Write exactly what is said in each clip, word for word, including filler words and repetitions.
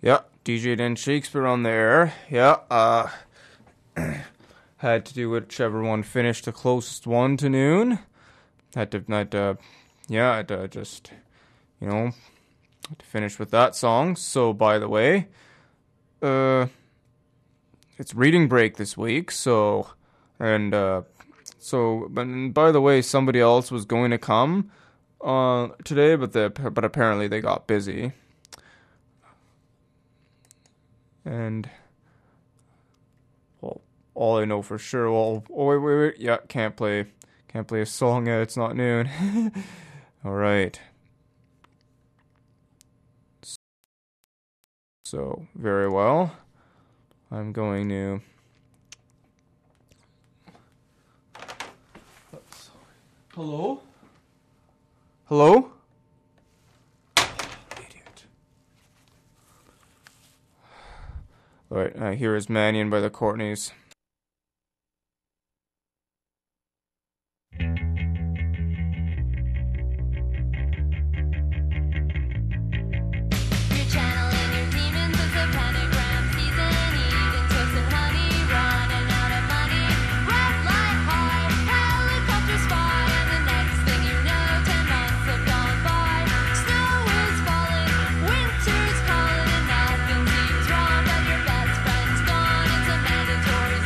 Yeah, D J'd in Shakespeare on the air. Yeah, uh, had to do whichever one finished the closest one to noon. Had to, had to yeah, I had to just, you know, had to finish with that song. So, by the way, uh, it's reading break this week, so, and, uh, so, but by the way, somebody else was going to come, uh, today, but the, but apparently they got busy. And, well, all I know for sure, well, oh, wait, wait, wait, yeah, can't play, can't play a song yet, it's not noon. Alright. So, very well. I'm going to... Hello? Hello? Idiot. Alright, uh, here is Mannion by the Courtneys. Winter's calling and nothing seems wrong, but your best friend's gone. It's a mandatory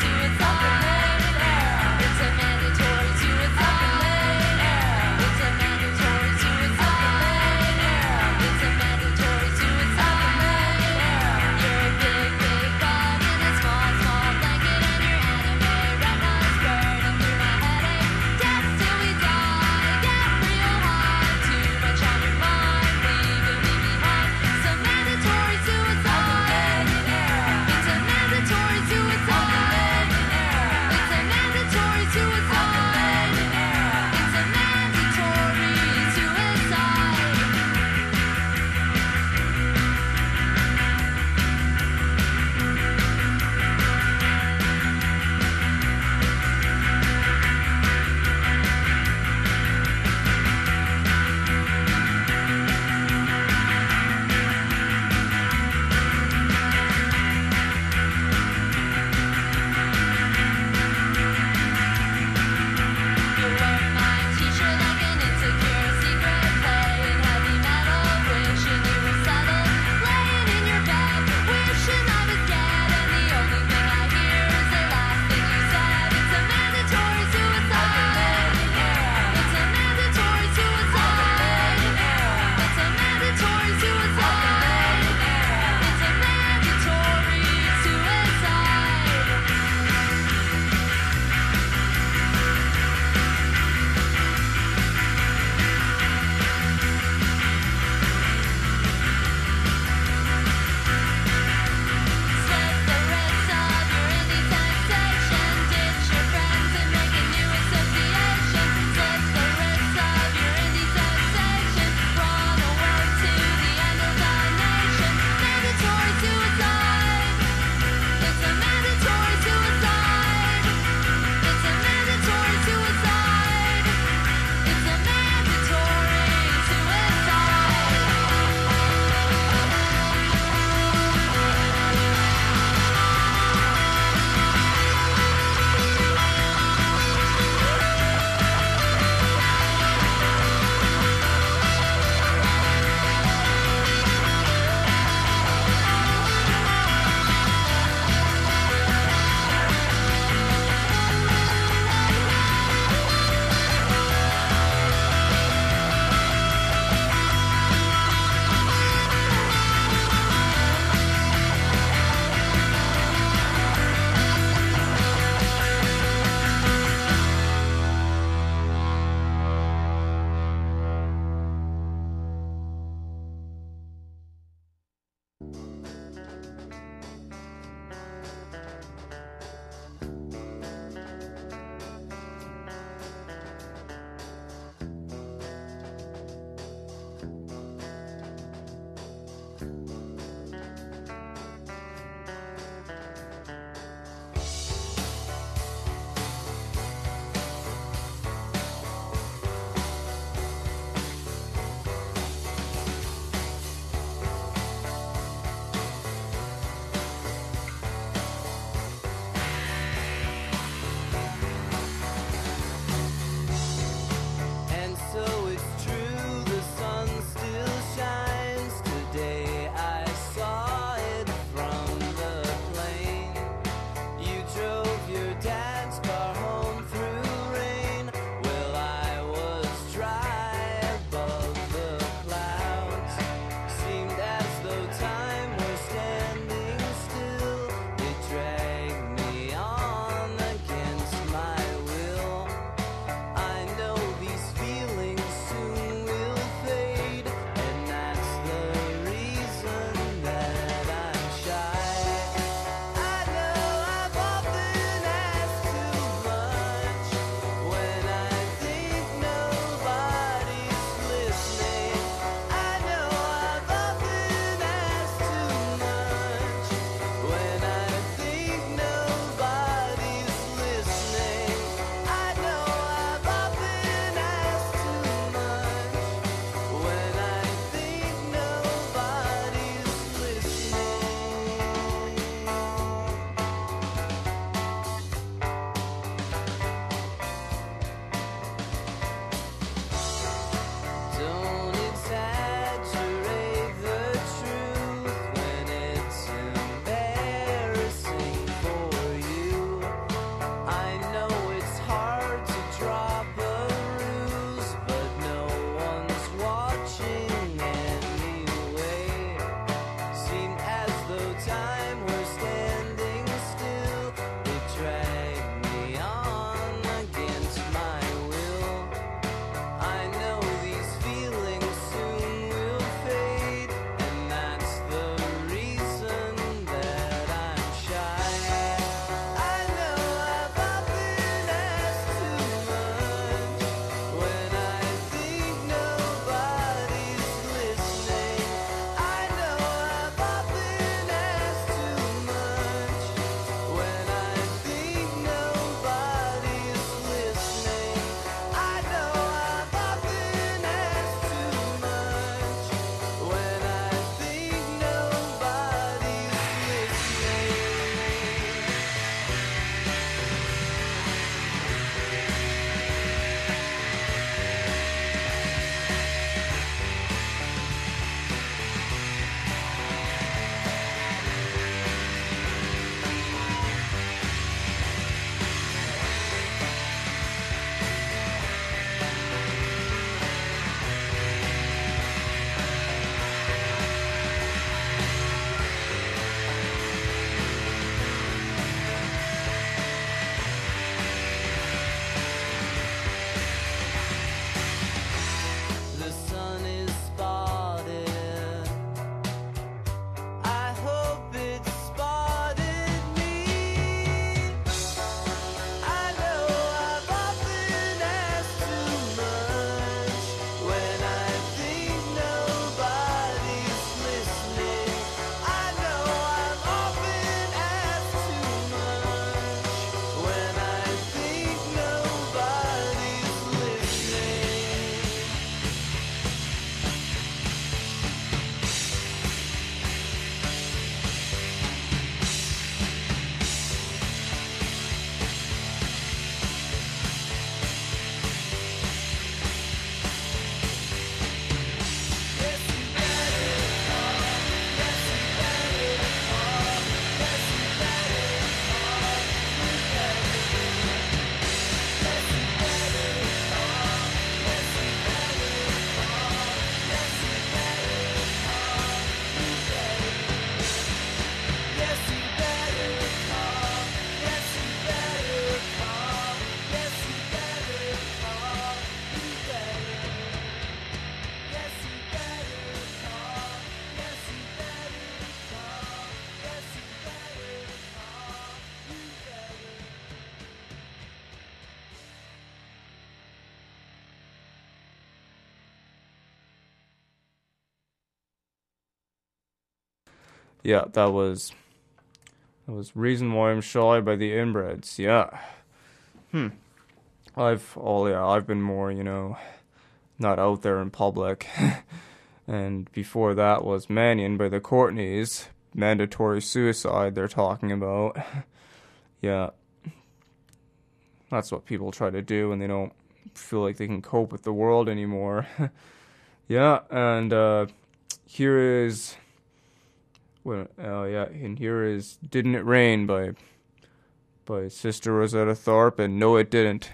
Yeah, that was that was Reason Why I'm Shy by the Inbreds. Yeah. Hmm. I've oh yeah, I've been more, you know, not out there in public. And before that was Mannion by the Courtneys. Mandatory suicide they're talking about. Yeah. That's what people try to do when they don't feel like they can cope with the world anymore. Yeah, and uh, here is... Well, oh yeah, and here is Didn't It Rain by, by Sister Rosetta Tharpe, and No It Didn't.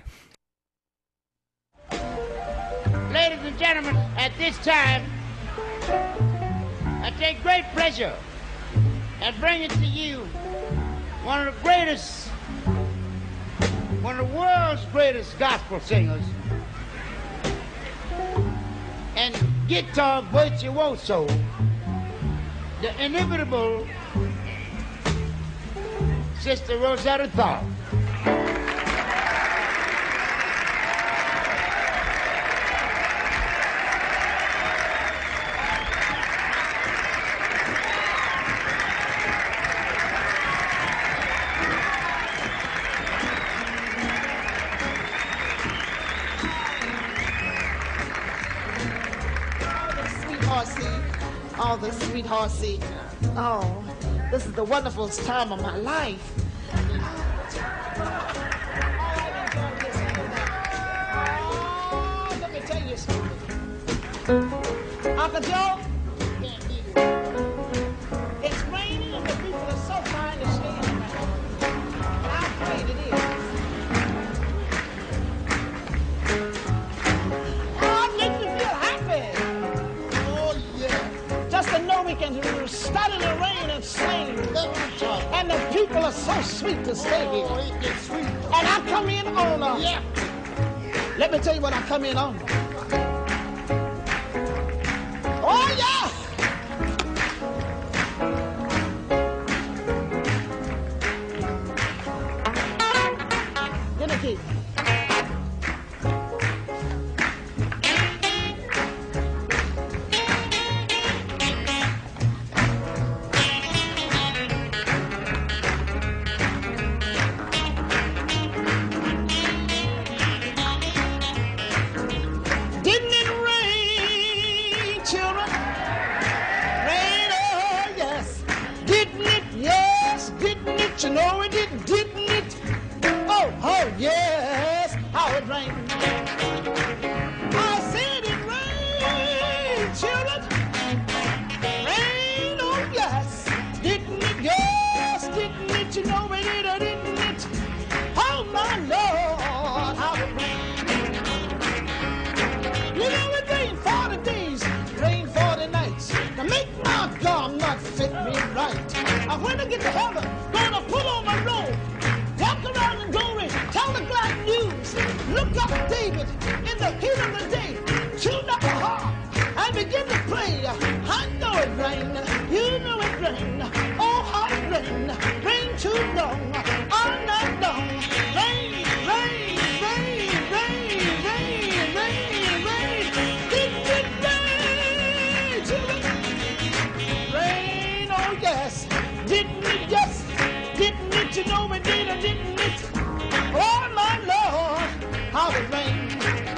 Ladies and gentlemen, at this time, I take great pleasure in bringing to you one of the greatest, one of the world's greatest gospel singers, and guitar virtuoso, the inimitable Sister Rosetta Tharpe. Oh, the sweetheart seat. Oh, this is the wonderfulest time of my life. Oh, let me tell you something. Uncle Joe, it's raining and the people are so fine to stay in the house. And I'm afraid it is. Oh, it makes me feel happy. Just to know we can stand in the rain and sing. And the people are so sweet to stay here. And I come in on a... Yeah. Let me tell you what I come in on. Oh, yeah! Get the key. You know it didn't, didn't it? Oh, oh, yes, how it rained. I said it rained, children. Rain, oh, yes. Didn't it? Yes, didn't it? You know it did, or didn't it? Oh, my Lord, how it rained. You know it rained forty days, rained forty nights. To make my God not fit me right. I when I get to heaven, gonna put on my robe, walk around in glory, tell the glad news. Look up David in the heat of the day, tune up a harp and begin to play. I know it rained, you know it rained. Oh, how it rained, rain too long, all night long. Rain, rain, rain, rain, rain, rain, rain. Didn't it rain, children? Rain, oh yes. Didn't it, yes, didn't it, you know it did, or didn't it? Oh, my Lord, how it rained.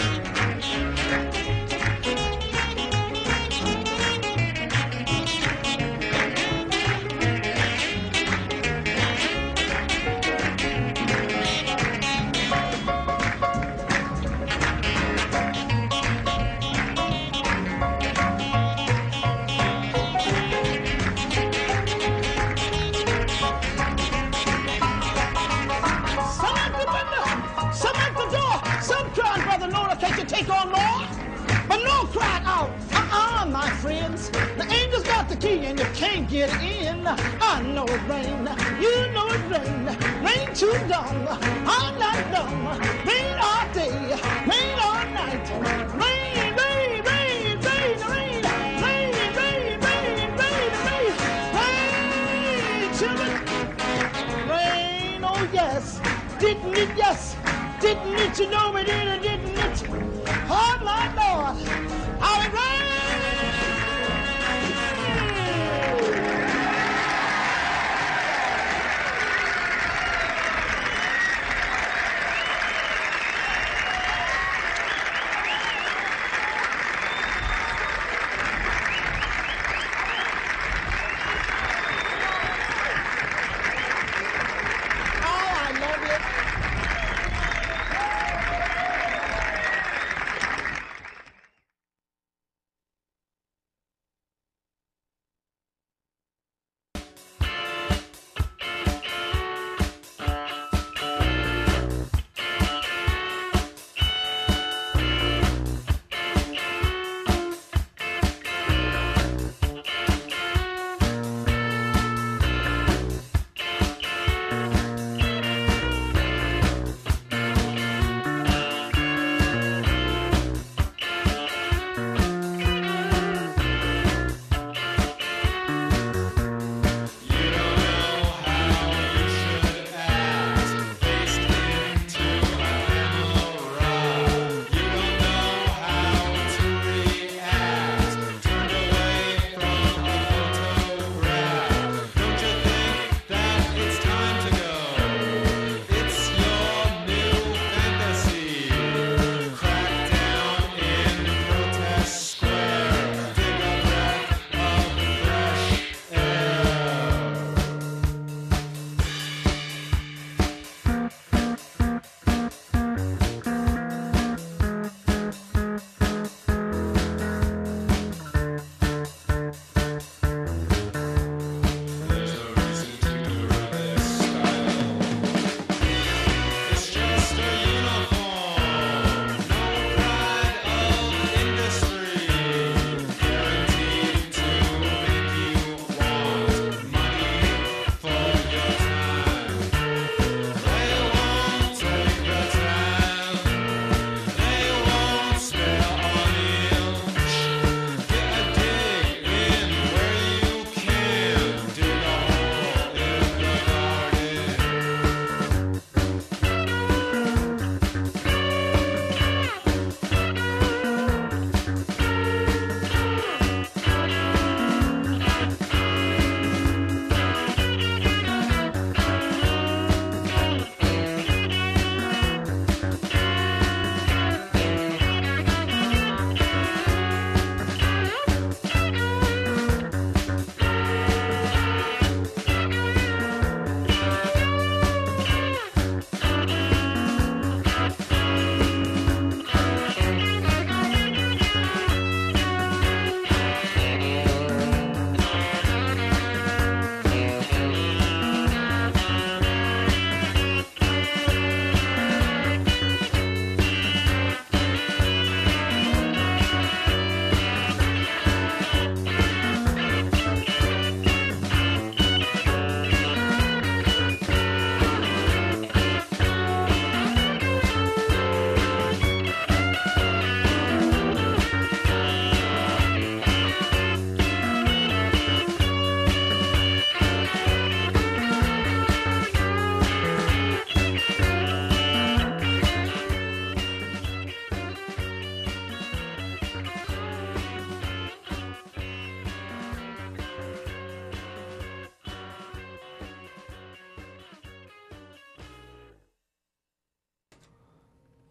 Take on more, but no cried out. Uh-uh, my friends. The angel's got the key and you can't get in. I know it rain, you know it rain. Rain too long, all night long. Rain all day, rain all night. Rain, rain, rain, rain, rain. Rain, rain, rain, rain, rain. Rain, children. Rain, oh yes. Didn't it, yes. Didn't it, you know it did, or didn't it? Oh, my Lord, how it rained!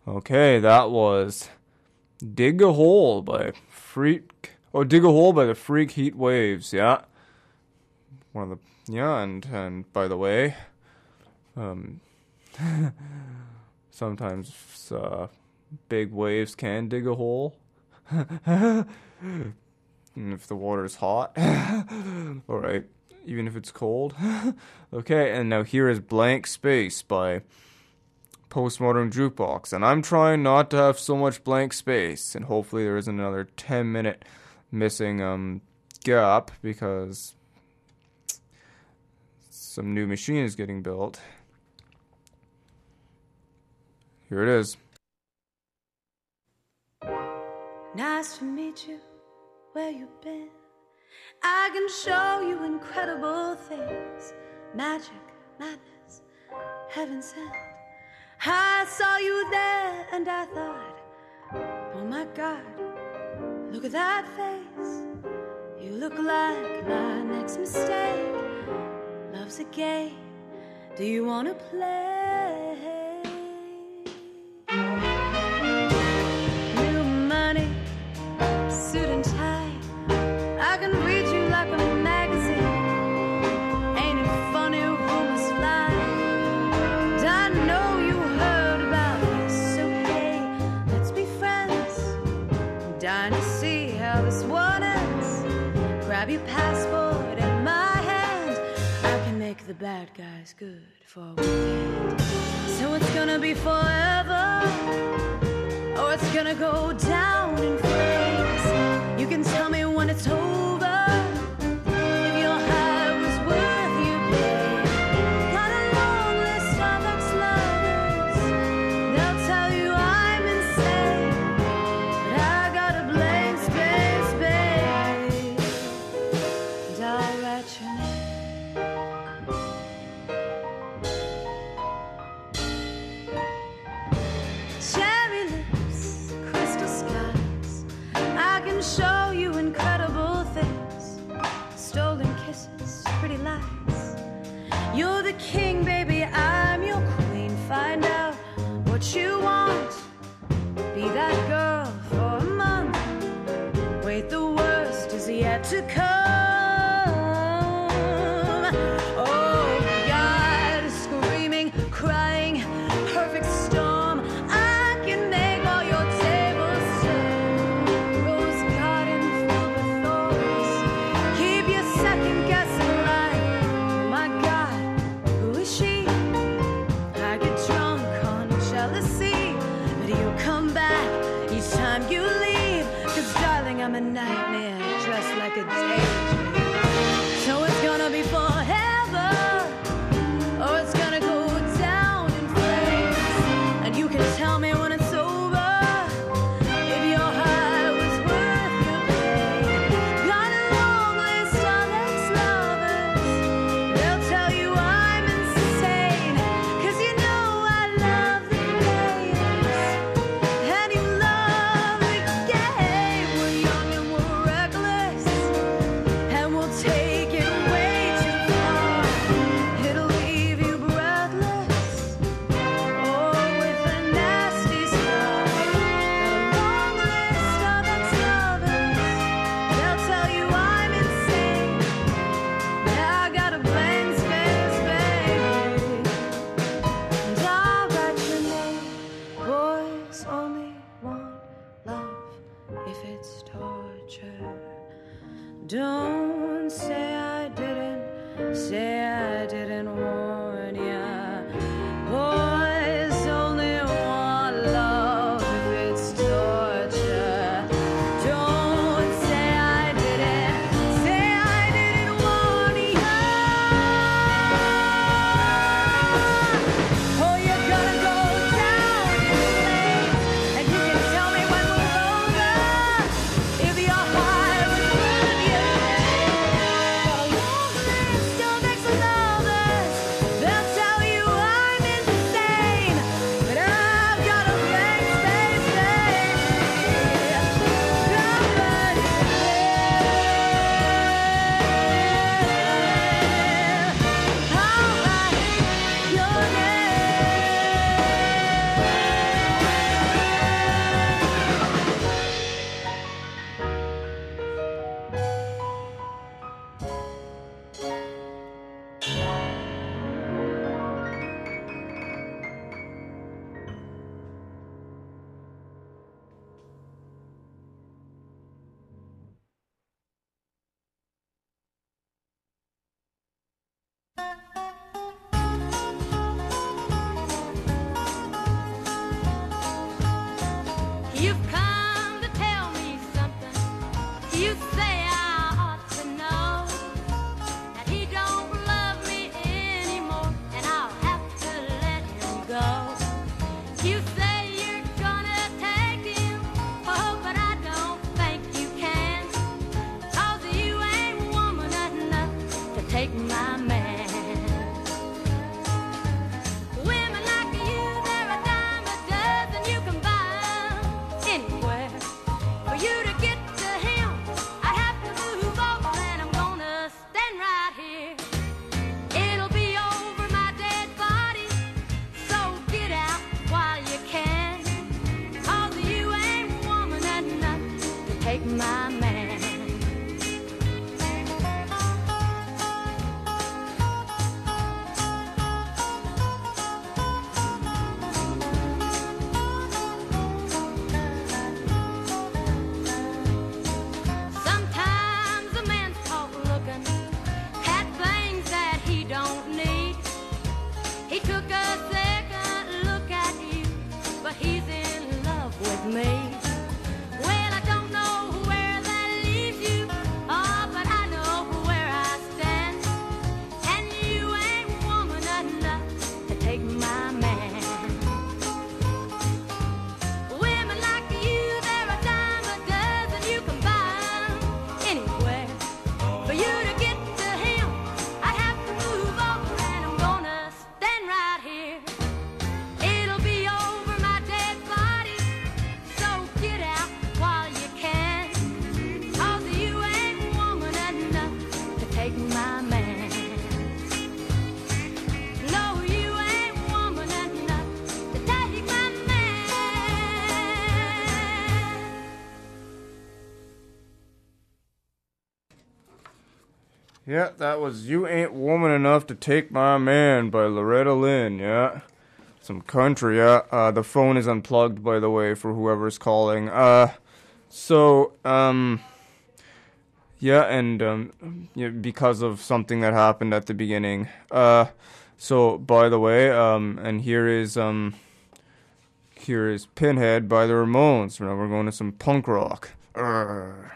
Okay, that was Dig a Hole by Freak. Oh, Dig a Hole by the Freak Heat Waves, yeah. One of the, yeah, and, and by the way, um, sometimes uh, big waves can dig a hole. And if the water's hot. Alright, even if it's cold. Okay, and now here is Blank Space by Postmodern Jukebox. And I'm trying not to have so much blank space. And hopefully there isn't another ten minute missing um gap because some new machine is getting built. Here it is. Nice to meet you. Where you been? I can show you incredible things. Magic, madness, heaven sent. I saw you there and I thought, oh my God, look at that face. You look like my next mistake. Love's a game. Do you wanna play? New money, suit and tie. I can read you like a magazine. Ain't it funny, rumors fly? And I know you heard about this, okay? Let's be friends. I'm dying to see how this one ends. Grab your passport in my hand. I can make the bad guys good for a weekend. So it's gonna be forever, or it's gonna go down in flames. You can tell me when it's over. If your high was worth your pain. Got a long list of ex-lovers. They'll tell you I'm insane, but I got a blank space, babe. And I'll write your name. Cherry lips, crystal skies. I can show you incredible things. Stolen kisses, pretty lies. You're the king, baby, I'm your queen. Find out what you want. Be that girl for a month. Wait, the worst is yet to come. Oh God, screaming, crying, perfect storm. I can make all your tables turn. Rose garden filled with thorns. Keep you second guessing like, oh my God, who is she? I get drunk on jealousy, but you come back each time you leave. Cause darling, I'm a nightmare dressed like a daydream. So it's gonna be forever, or it's gonna go down in flames. And you can tell me when it's over. If your high was worth your pain. Got a long list of ex-lovers. They'll tell you I'm insane. Cause you know I love the games. And you love the game. We're young and we're reckless. And we'll take it way too far. It'll leave you breathless. Oh, with a nasty scar. Got a long list of ex-lovers. They'll tell you I'm insane. Yeah, I got a blank space, baby. And I'll write your name. Boys only want love if it's torture. Don't say I didn't, say I didn't warn ya. Boys only want love if it's torture. Don't say I didn't, say I didn't warn ya. Oh, you're gonna go down in flames, and you can tell me when we're over. If your heart was worth your pain. Got a long list of ex-lovers. He took a second look at you, but he's in love with me. Well, I don't know where that leaves you, oh, but I know where I stand. And you ain't woman enough to take my man. Women like you, they're a dime a dozen. You can buy 'em anywhere. For you to get to him, I'd have to move over, and I'm gonna stand right here. It'll be over my dead body, so get out while you can. 'Cause you ain't woman enough to take my man. No, you ain't woman enough to take my man. Yeah, that was You Ain't Woman Enough to Take My Man by Loretta Lynn, yeah. Some country, yeah. Uh, the phone is unplugged, by the way, for whoever's calling. Uh, so, um, yeah, and, um, yeah, because of something that happened at the beginning. Uh, so, by the way, um, and here is, um, here is Pinhead by the Ramones. Now we're going to some punk rock. Urgh.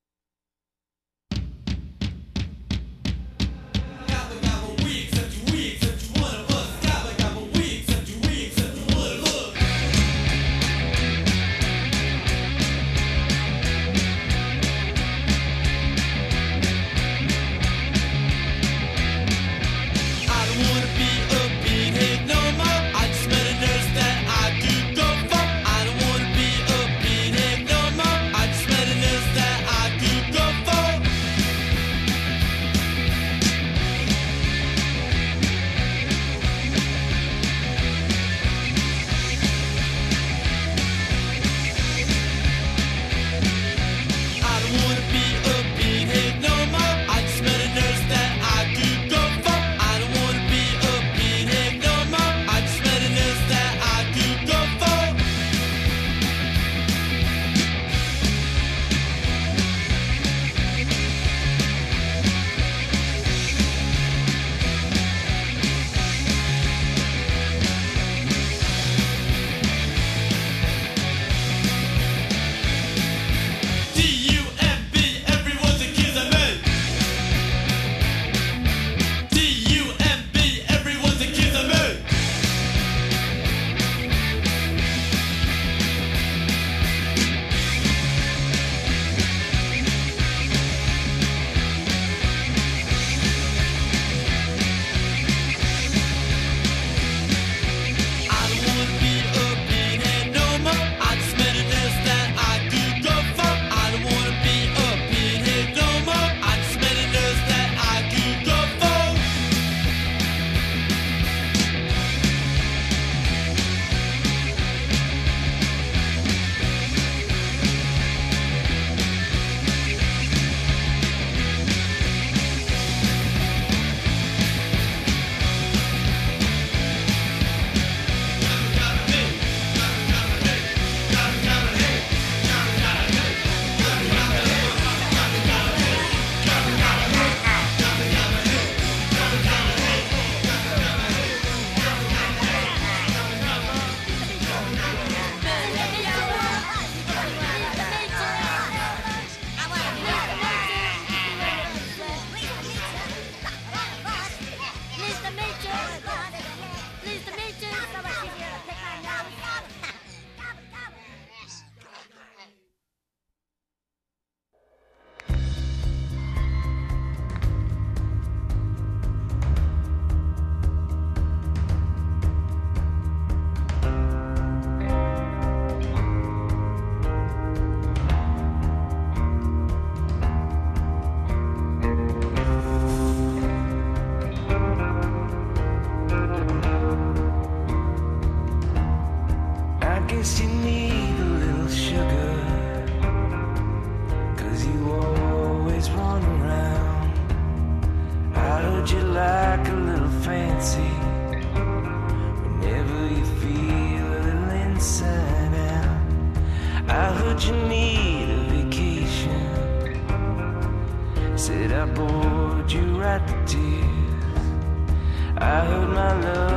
Said I bored you right to tears. I heard my love was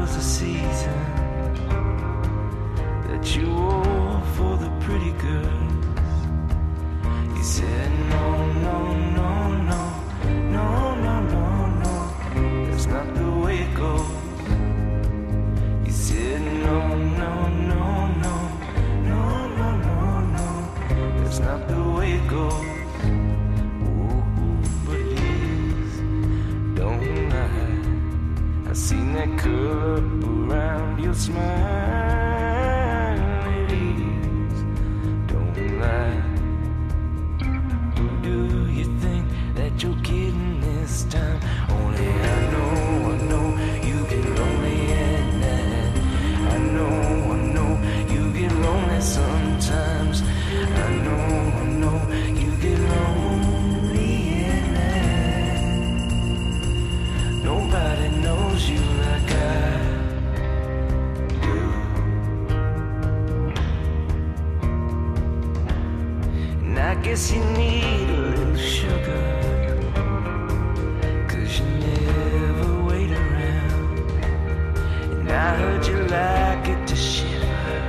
was a season that you wore for the pretty girls. You said no, no, no, no, no, no, no, no, that's not the way it goes. You said no, no, no, no, no, no, no, no, that's not the way it goes. Ooh, but please don't lie. I seen that curl up around your smile. Ladies, don't lie. Who do you think that you're kidding this time? Only I know, I know you get lonely at night. I know, I know you get lonely sometimes. I know, I know you get lonely at night. Nobody knows you like I do. And I guess you need a little sugar, 'cause you never wait around. And I heard you like it to shiver.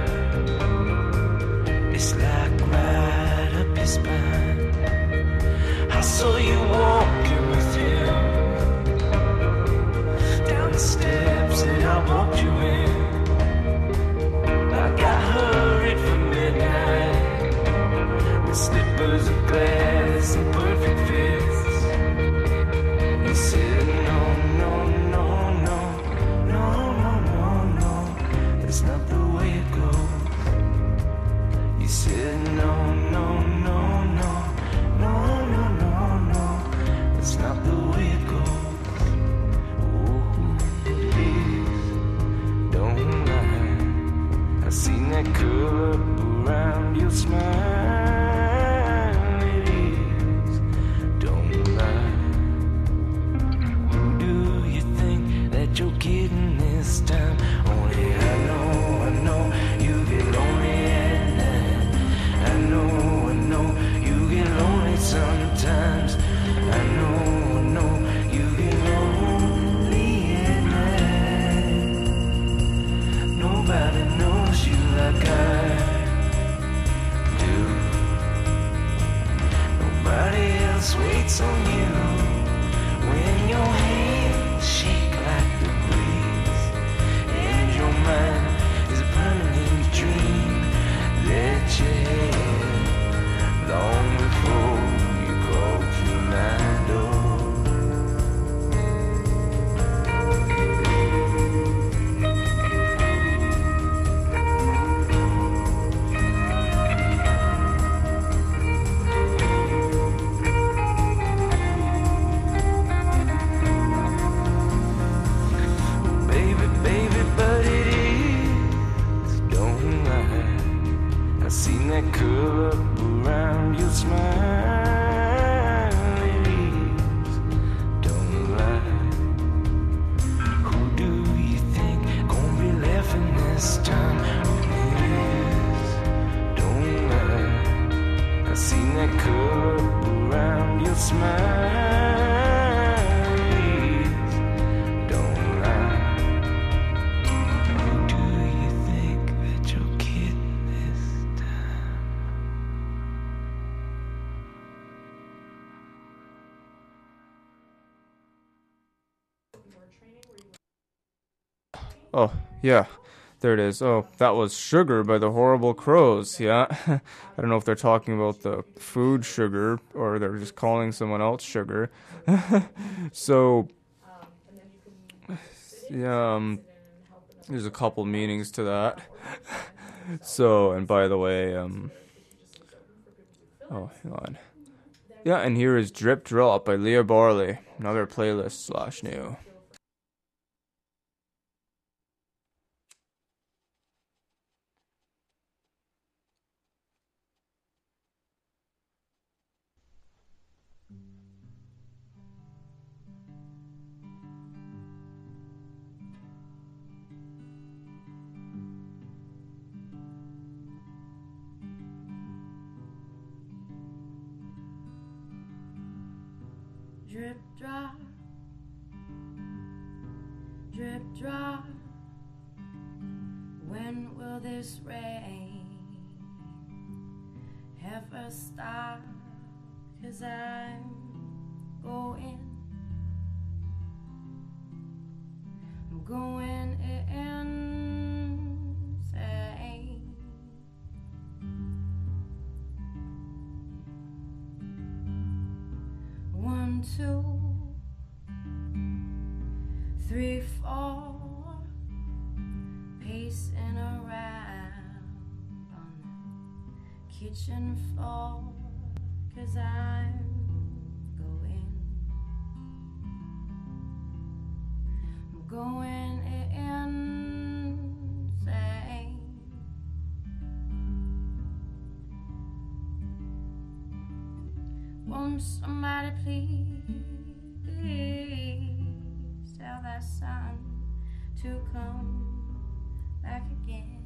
It's like right up your spine. I saw you walking with him down the steps that I walked you in. Like I hurried from midnight with slippers of glass and perfect fits. You said no, no, no, no, no, no, no, no, that's not the way it goes. You said no, no, no, no, no, no, no, no, that's not the way it goes. Oh, please don't lie. I seen that curl up around your smile. Ladies, don't lie. Who do you think that you're kidding this time? Only I know, I know you get lonely at night. I know, I know you get lonely sometimes. I know, I know you get lonely at night. Nobody knows you like I do. Nobody else waits on you when your hands shake like the breeze and your mind is a permanent dream that you had long before you crawled through my door. Baby, baby, but it is, don't lie. I seen that curl up around your smile. Ladies, don't lie. Who do you think gonna be laughing this time? Please, don't lie. I seen that curl up around your smile. Ladies, don't lie. Who do you think that you're kidding this time? Oh, yeah. There it is. Oh, that was Sugar by the Horrible Crows. Yeah. I don't know if they're talking about the food sugar or they're just calling someone else sugar. So, yeah, um, there's a couple meanings to that. So, and by the way, um, oh, hang on. Yeah, and here is Drip Drop by Leah Barley. Another playlist slash new. Drip drop, drip drop, When will this rain ever stop? 'Cause I'm going, I'm going insane. One, two, three, four, pacing around on the kitchen floor, 'cause I'm going, I'm going insane. Won't somebody please tell that son to come back again?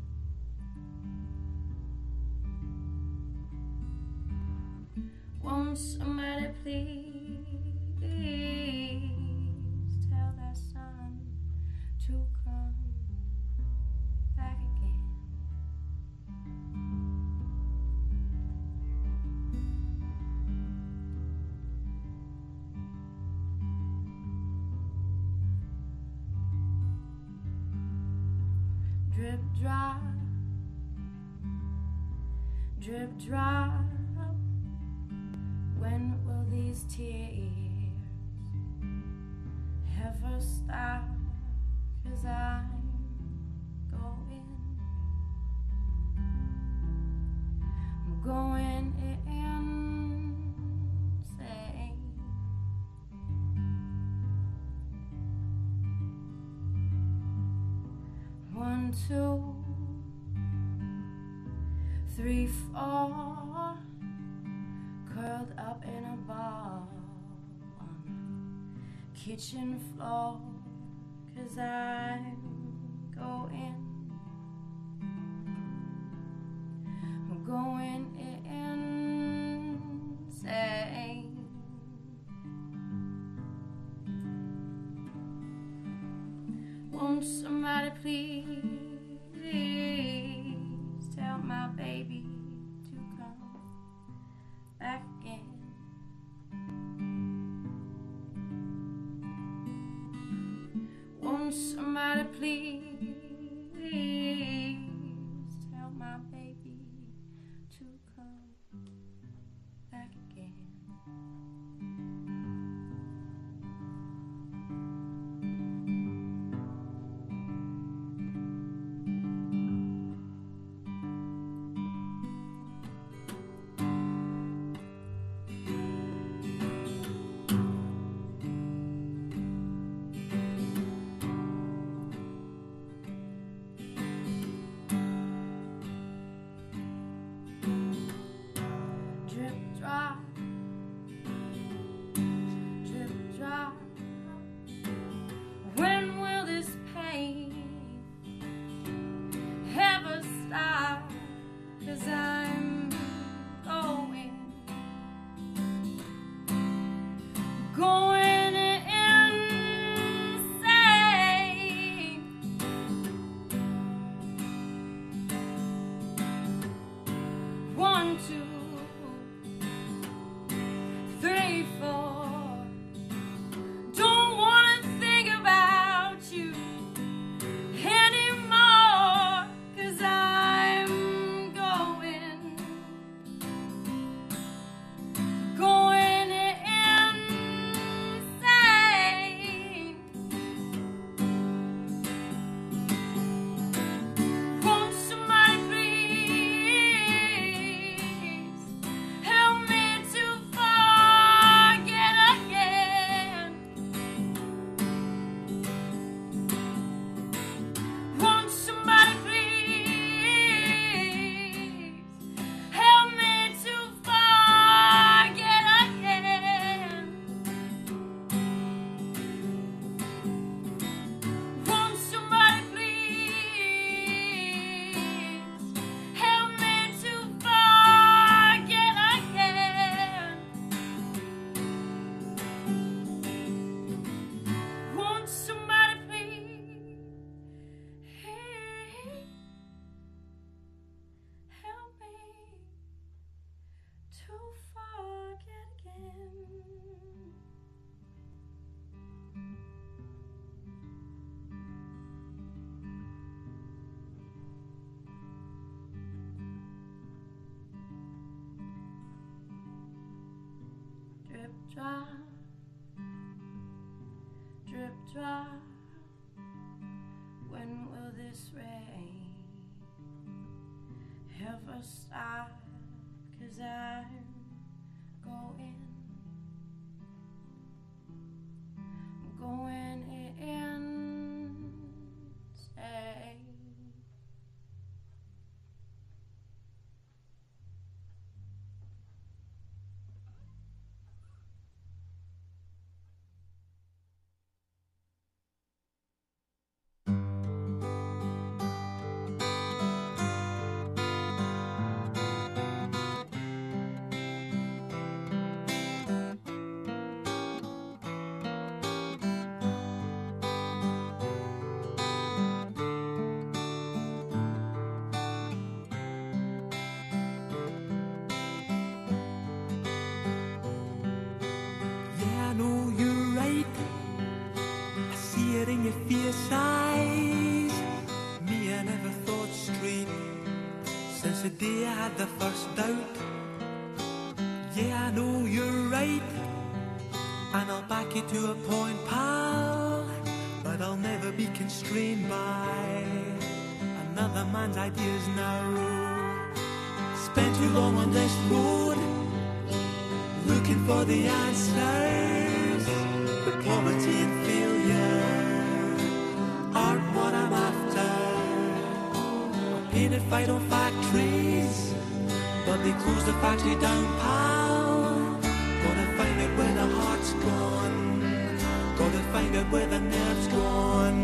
Won't somebody please tell that son to come back again? Drip drop, drip drop. When will these tears ever stop? 'Cause I'm going, I'm going insane. One, two, three, four, curled up in a ball on the kitchen floor, 'cause I'm going, I'm going insane. Won't somebody please tell my baby to come back again? Won't somebody please tell my baby to come back again? drop, drip drop. When will this rain ever stop? 'Cause I'm going, I'm going insane. Yeah, I know you're right. I see it in your fierce eyes. Me, I never thought straight since the day I had the first doubt. Yeah, I know you're right, and I'll back you to a point, pal. But I'll never be constrained by another man's ideas now. Spent too long on this road, looking for the answers, but poverty and failure aren't what I'm after. I painted fight on factories, but they closed the factory down, pal. Gotta find out where the heart's gone, gotta find out where the nerve's gone.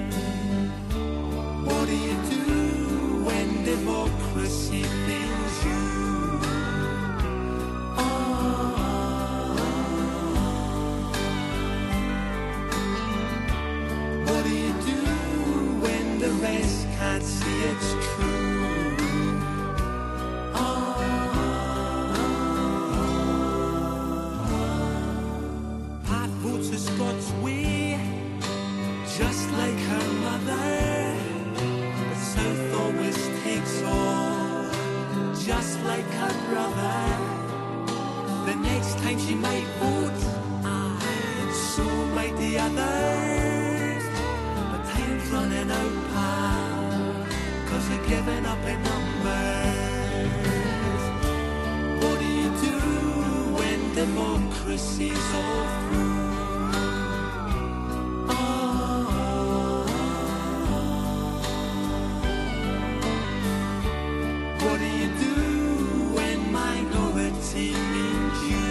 What do you do when democracy fails you? What do you do when the rest can't see it's true? Pat votes a Scots way, just like her mother. But South always takes all, just like her brother. The next time she might vote, and so might the others. But time's running out, pal, 'cause they're giving up in numbers. What do you do when democracy's all through? What do you do when minority means you?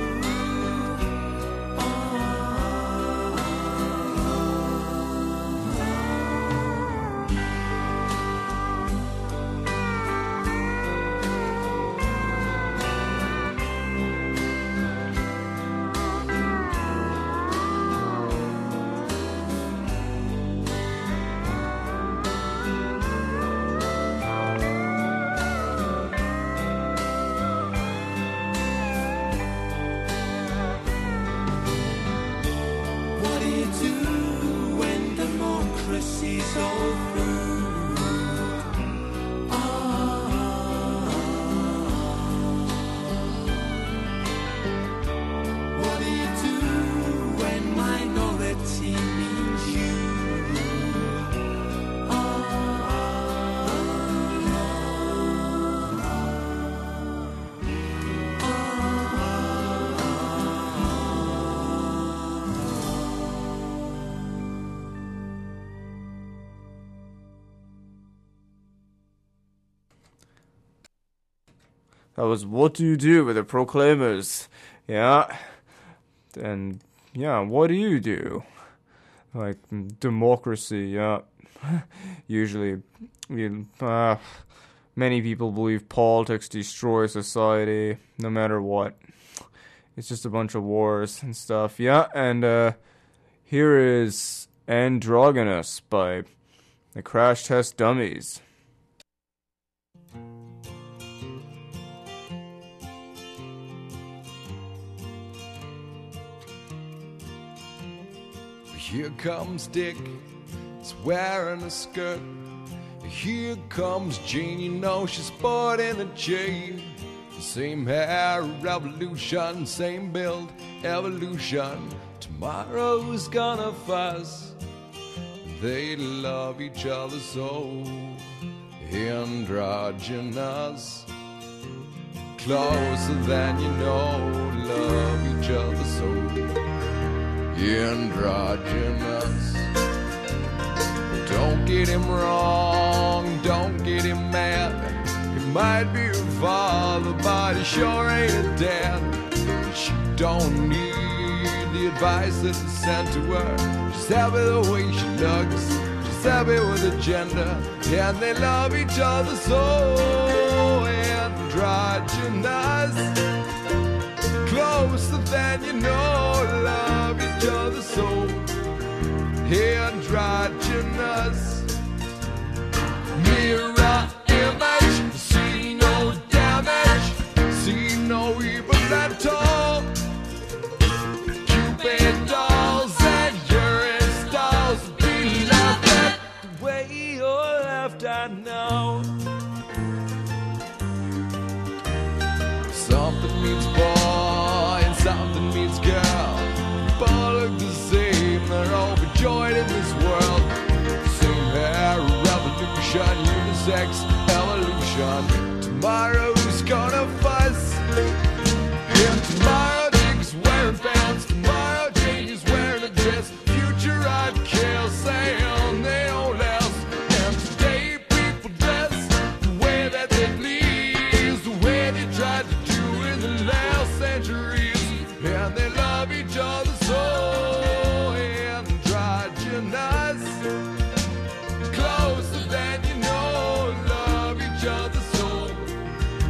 What do you do when democracy's all through? What do you do when minority means you? That was What Do You Do with the Proclaimers. Yeah. And, yeah, what do you do? Like, democracy, yeah. Usually, you, uh, many people believe politics destroy society, no matter what. It's just a bunch of wars and stuff. Yeah, and, uh, here is Androgynous by the Crash Test Dummies. Here comes Dick, he's wearing a skirt. Here comes Jane, you know she's sporting a chain. Same hair, revolution, same build, evolution. Tomorrow's gonna fuss. They love each other so androgynous. Closer than you know, love each other so androgynous. Don't get him wrong, don't get him mad. He might be your father, but he sure ain't a dad. She don't need the advice that is sent to her. She's happy the way she looks, she's happy with her gender, and they love each other so androgynous. Closer than you know, love each other so androgynous. Mirror image, see no damage, see no evil at all. Cupid dolls and urine stalls, be left at the way you're left, I know. Something means boy and something means girl. Both look the same, they're overjoyed in this world. Same hair, revolution, unisex, evolution. Tomorrow's gonna fuss. And tomorrow Jake's wearing pants. Tomorrow Jake is wearing a dress. Future I'd kill, saying they don't last. And today people dress the way that they please, the way they tried to do in the last centuries. And they love each other so androgynous. Closer than you know, love each other so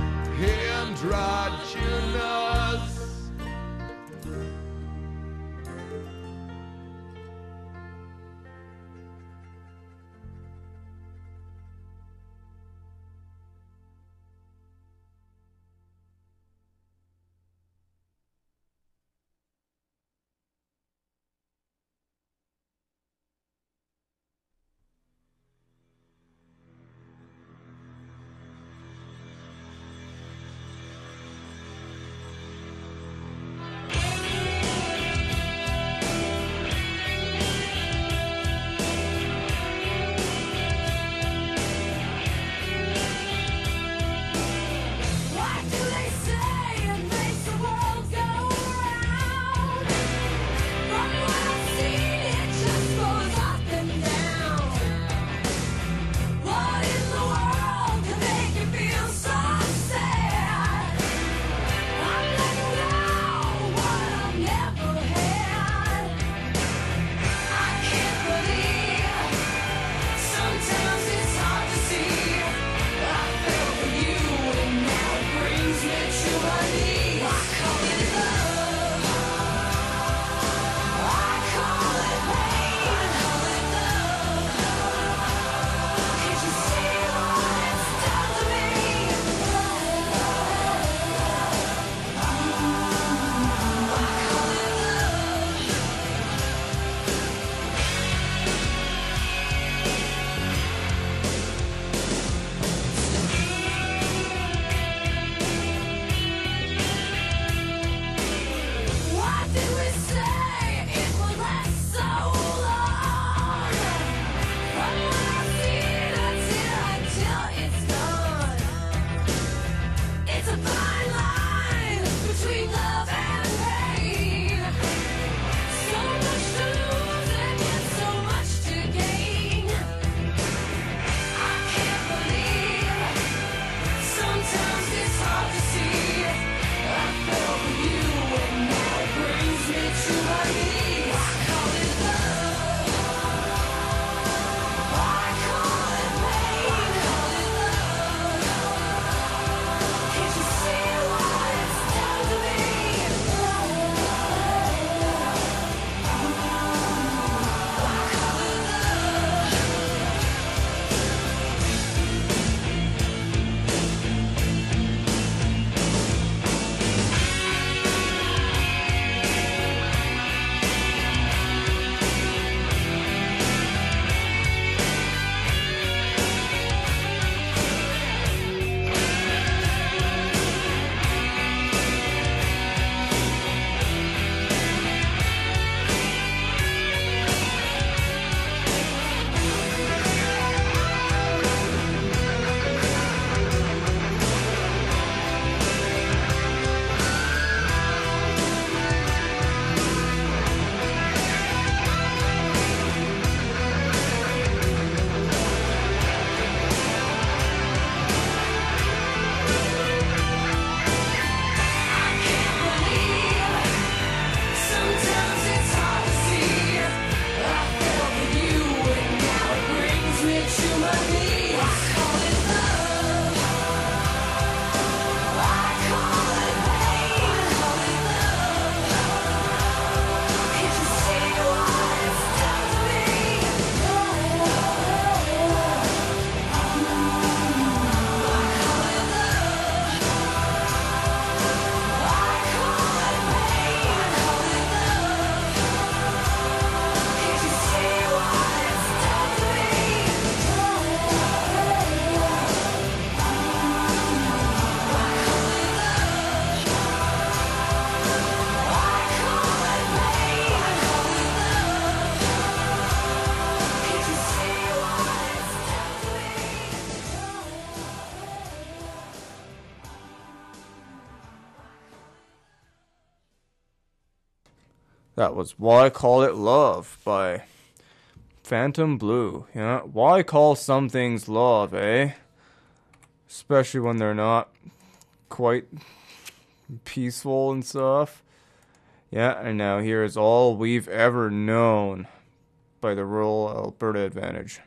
That was Why Call It Love by Phantom Blue. Yeah, why call some things love, eh? Especially when they're not quite peaceful and stuff. Yeah, and now here is All We've Ever Known by the Rural Alberta Advantage.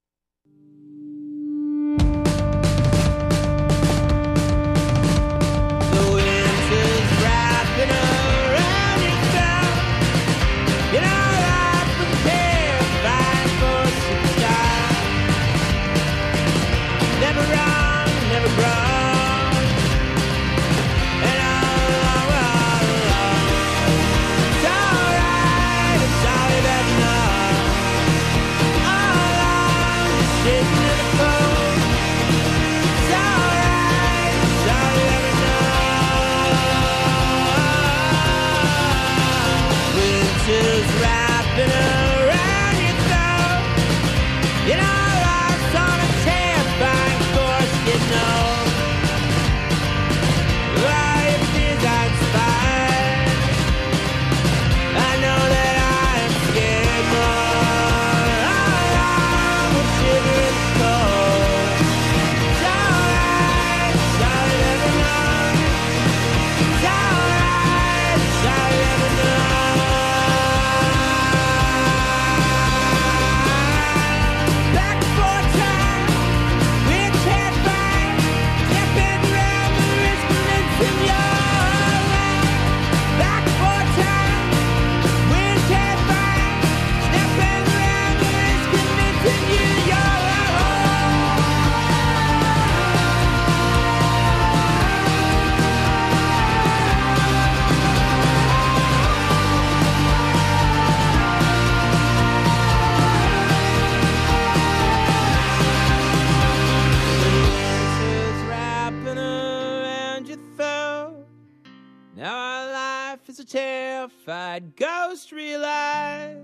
Ghost realize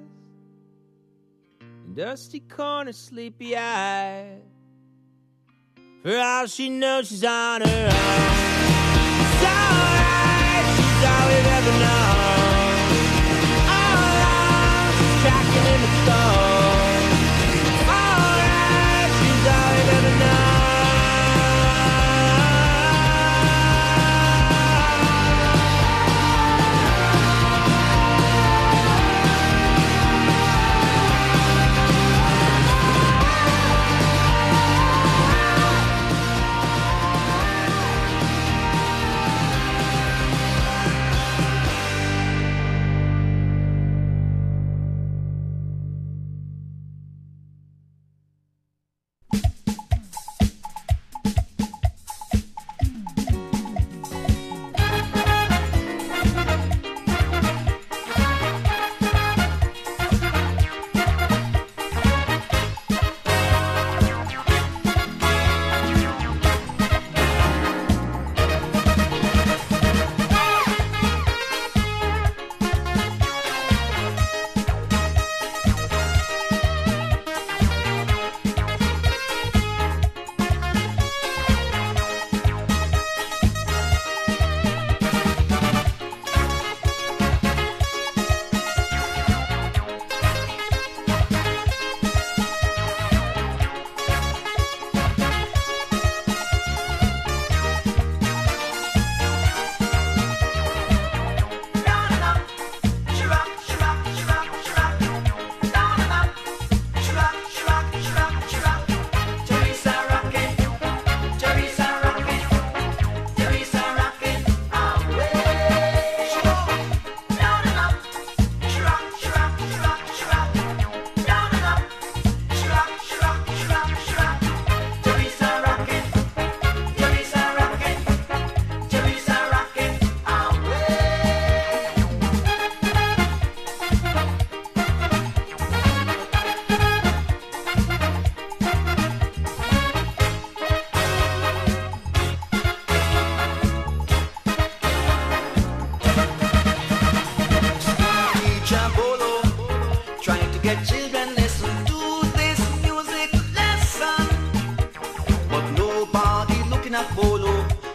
in dusty corner, sleepy eyes. For all she knows, she's on her own. It's alright, she's all we've ever known. All along, she's tracking in the stone. It's alright, she's all we've ever known.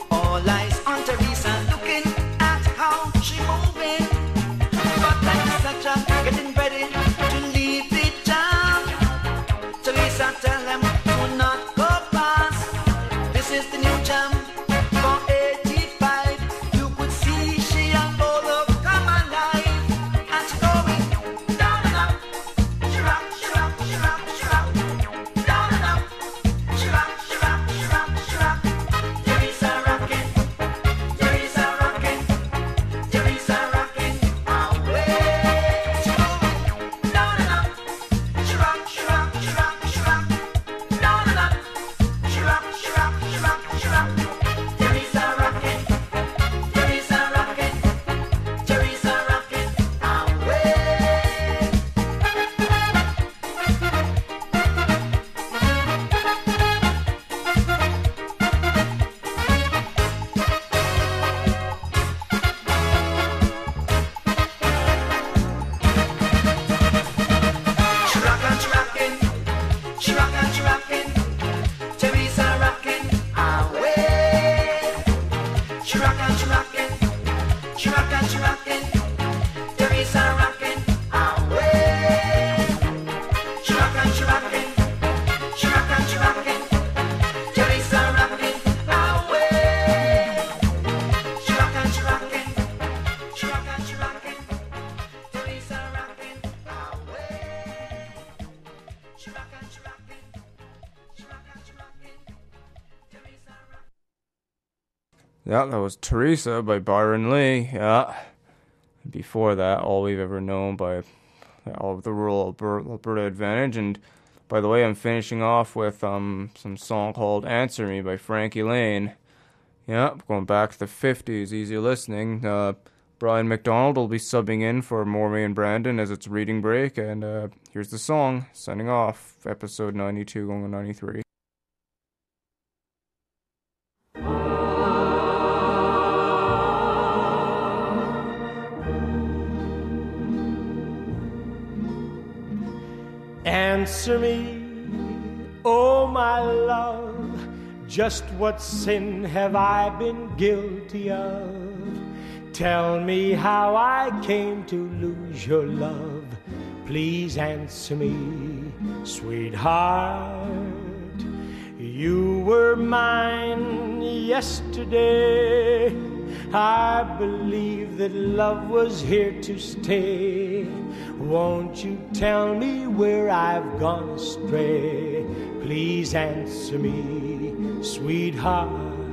All eyes on Teresa looking at how she moving. But like Yeah, that was Teresa by Byron Lee. Yeah. Before that, All We've Ever Known by All of the Rural Alberta, Alberta Advantage. And by the way, I'm finishing off with um some song called Answer Me by Frankie Lane. Yeah, going back to the fifties, easy listening. Uh, Brian McDonald will be subbing in for Mormy and Brandon as it's reading break. And uh, here's the song, signing off, episode ninety-two going to ninety-three. Answer me, oh my love, just what sin have I been guilty of? Tell me how I came to lose your love. Please answer me, sweetheart. You were mine yesterday. I believe that love was here to stay. Won't you tell me where I've gone astray? Please answer me, sweetheart.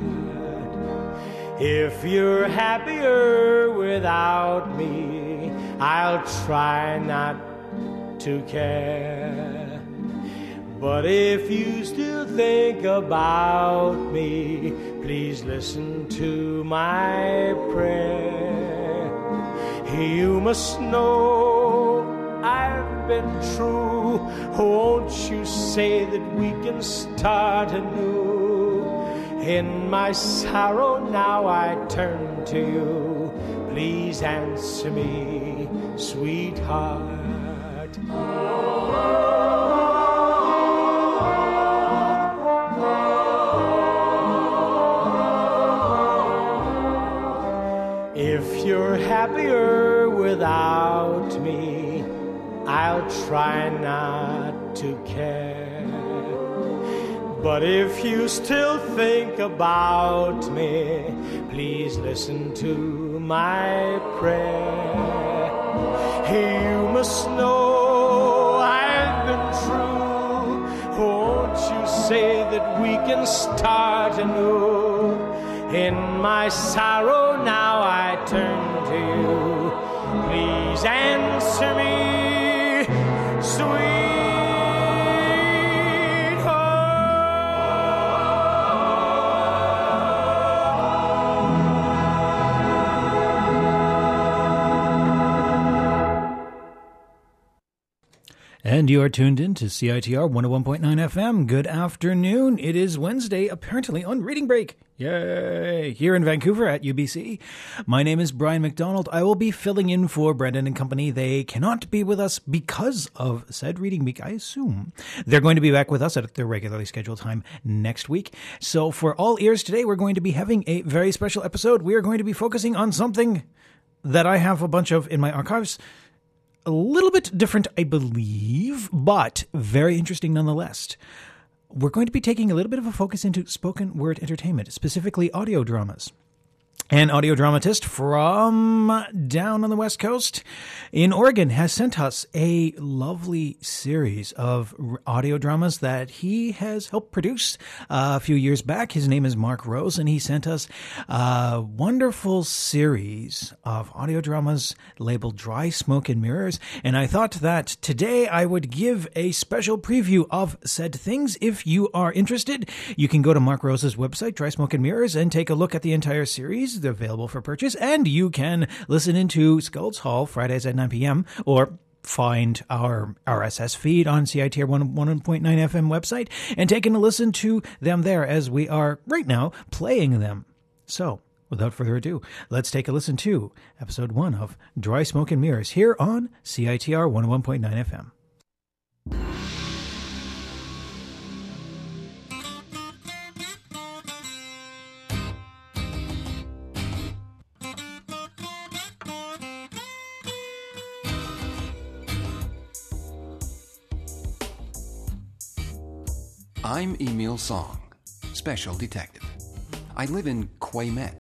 If you're happier without me, I'll try not to care. But if you still think about me, please listen to my prayer. You must know I've been true. Won't you say that we can start anew? In my sorrow now I turn to you. Please answer me, sweetheart. If you're happier without me, I'll try not to care. But if you still think about me, please listen to my prayer. You must know I've been true. Won't you say that we can start anew? In my sorrow now I turn to you. Please answer me, sweetheart. And you are tuned in to C I T R one oh one point nine F M. Good afternoon. It is Wednesday, apparently on Reading Break. Yay! Here in Vancouver at U B C. My name is Brian McDonald. I will be filling in for Brendan and Company. They cannot be with us because of said reading week, I assume. They're going to be back with us at their regularly scheduled time next week. So for all ears today, we're going to be having a very special episode. We are going to be focusing on something that I have a bunch of in my archives. A little bit different, I believe, but very interesting nonetheless. We're going to be taking a little bit of a focus into spoken word entertainment, specifically audio dramas. An audio dramatist from down on the West Coast in Oregon has sent us a lovely series of audio dramas that he has helped produce a few years back. His name is Mark Rose, and he sent us a wonderful series of audio dramas labeled Dry Smoke and Mirrors. And I thought that today I would give a special preview of said things. If you are interested, you can go to Mark Rose's website, Dry Smoke and Mirrors, and take a look at the entire series. They're available for purchase, and you can listen into Skulls Hall Fridays at nine p.m. or find our R S S feed on C I T R one oh one point nine F M website and take a listen to them there as we are right now playing them. So, without further ado, let's take a listen to episode one of Dry Smoke and Mirrors here on C I T R one oh one point nine F M. I'm Emil Song, Special Detective. I live in Quaymet,